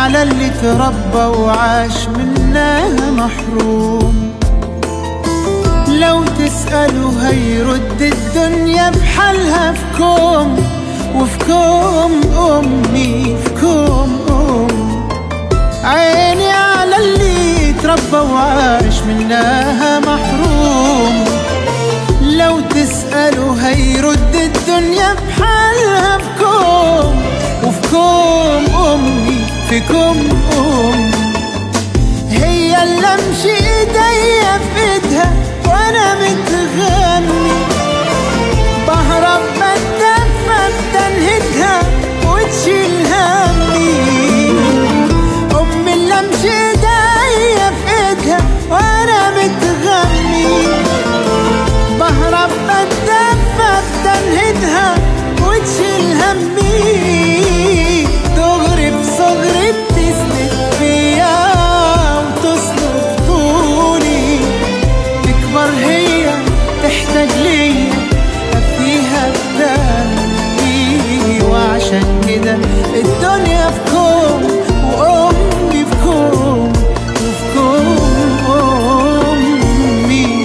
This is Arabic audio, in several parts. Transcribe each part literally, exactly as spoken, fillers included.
على اللي تربى وعاش منها محروم. لو تسأله هيرد الدنيا بحالها في كوم، وفي كوم أمي، في كوم أم. عيني على اللي تربى وعاش منها محروم. لو تسأله هيرد الدنيا بحالها في كوم، وفي كوم أمي، في كوم أم. هي اللي امشي ايديا في ايدها وانا متغني، بهرب بتدفى بتنهدها وتشيل همي. امي اللي امشي ايديا في ايدها وانا متغني، بهرب بتدفى بتنهدها وتشيل همي. دغري بصغري بتسند فيا وتصلب طولي، تكبر هي تحتاج ليا افديها بدمي. وعشان كده الدنيا في كوم وامي في كوم، وفي كوم امي.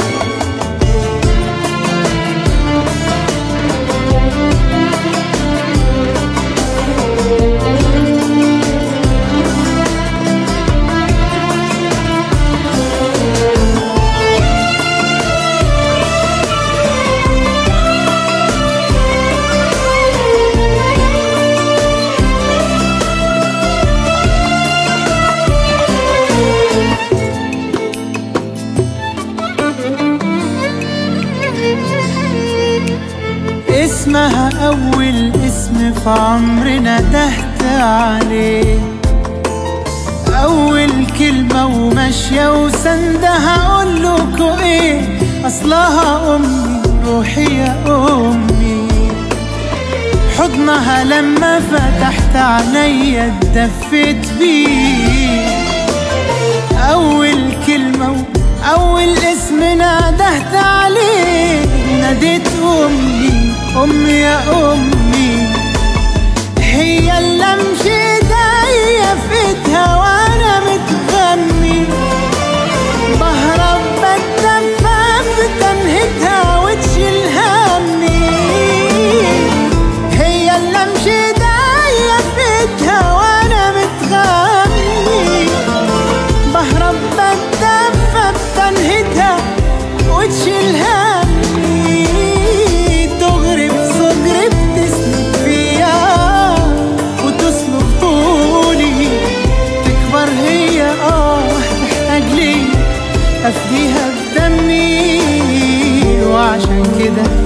اسمها أول اسم في عمرنا دهت عليه، أول كلمة وماشية وسندها أقولكوا إيه. أصلها أمي، روحي يا أمي. حضنها لما فتحت عينيا اتدفيت بيه. أول كلمة وأول اسم نادهت عليه، ناديت أمي، أمي يا أمي. هي اللي امشي ايديا في ايدها وانا متغني، بهرب بتدفى بتنهدها وتشيل همي. هي اللي امشي ايديا في ايدها وانا متغني، بهرب بتدفى بتنهدها وتشيل همي. دغري بصغري بتسند فيا وتصلب طولي، تكبر هي اه تحتاج لي افديها بدمي. وعشان كده